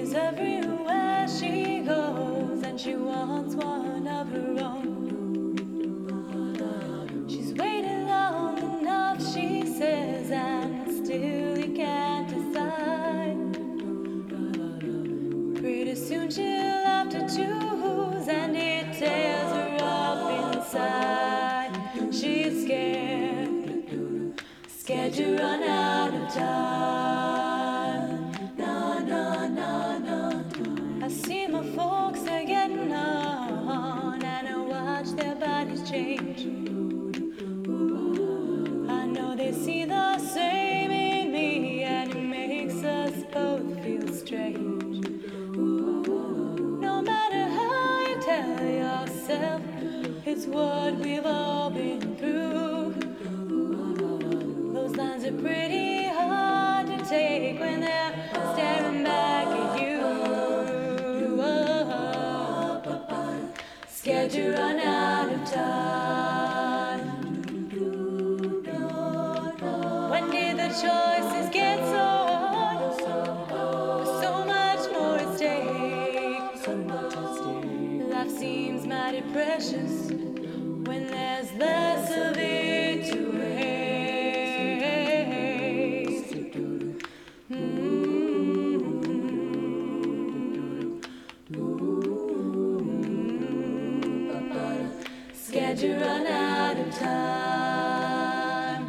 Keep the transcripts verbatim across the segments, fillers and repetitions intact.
everywhere she goes, and she wants one of her own. She's waited long enough, she says, and still he can't decide. Pretty soon she'll have to choose, and it tears her up inside. She's scared, scared to run out of time. No, no, no, no. I see my folks, they're getting on, and I watch their bodies change. I know they see the same in me, and it makes us both feel strange. No matter how you tell yourself, it's what we've all been through. Those lines are pretty hard to take when they're staring back at you. Oh, scared to run out of time. When did the choices get so hard? So much more at stake. Life seems mighty precious when there's less of it to waste. Mm-hmm. Scared to run out of time.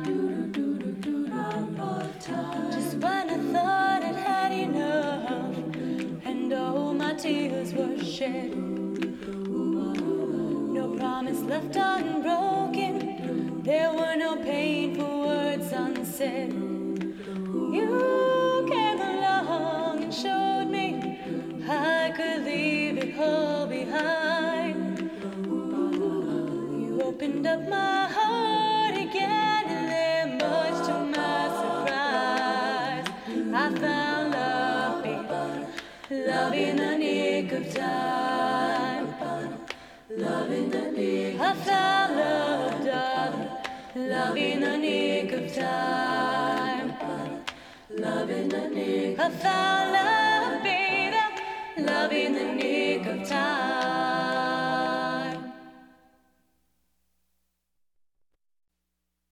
Just when I thought I'd had enough, and all my tears were shed, no promise left unbroken, there were no painful words unsaid. You came along and showed me I could leave it all behind. You opened up my heart again, and then much to my surprise, I found love, baby, love in the nick of time. Love in the nick. I found love, darling. Love in the nick of time. Love in the nick. I found love.